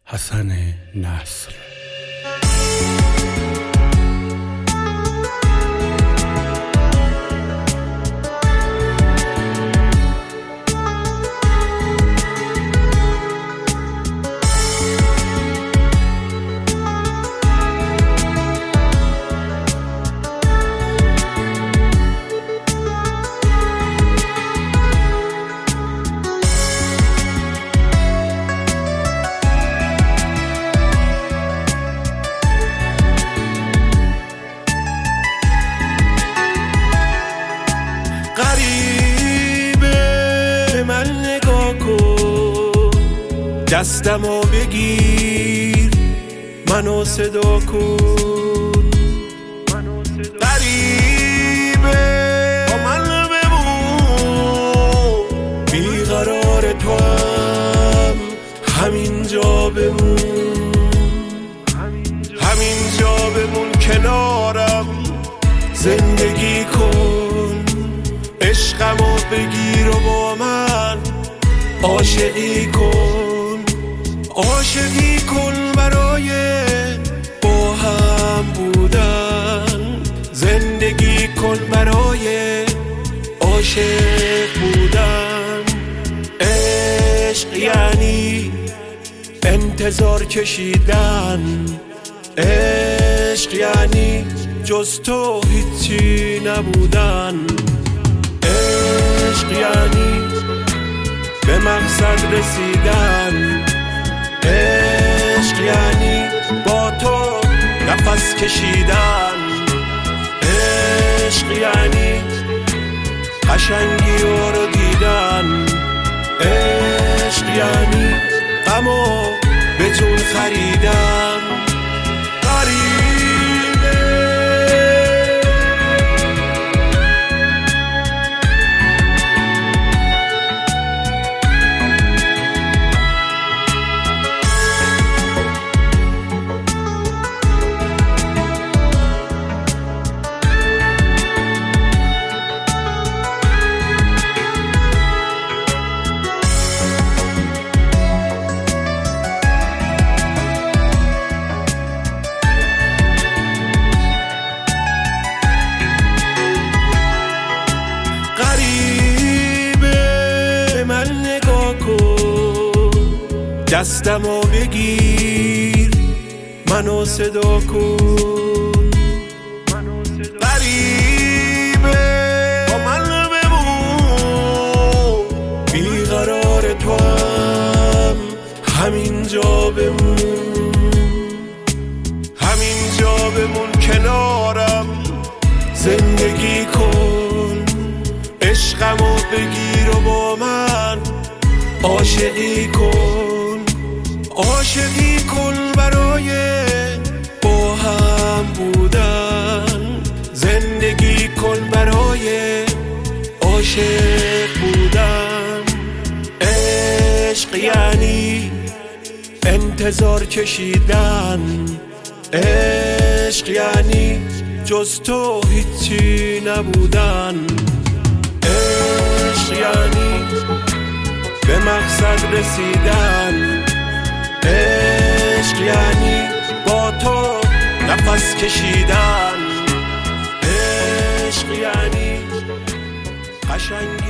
حسن نصر. غریبه من نگاه کن، دستمو بگیر، منو صدا کن. غریبه با من بمون، بیقرار توام، همینجا بمون، همینجا بمون کنارم، زندگی کن، عشقمو بگیر و با من عاشقی کن، عاشقی کن برای با هم بودن، زندگی کن برای عاشق بودن. عشق یعنی انتظار کشیدن، عشق یعنی جز تو هیچی نبودن، عشق یعنی به مقصد رسیدن، عشق یعنی با تو نفس کشیدن، عشق یعنی قشنگی رو دیدن، عشق یعنی غمو به جون خریدن. دستمو بگیر، منو صدا کن. غریبه با من بمون، بیقرار توام، همینجا بمون، همینجا بمون کنارم، زندگی کن، عشقمو بگیر و با من عاشقی کن، عاشقی کن برای با هم بودن، زندگی کن برای عاشق بودن. عشق یعنی انتظار کشیدن، عشق یعنی جز تو هیچی نبودن، عشق یعنی به مقصد رسیدن، عشق یعنی با تو نفس کشیدن، عشق یعنی قشنگی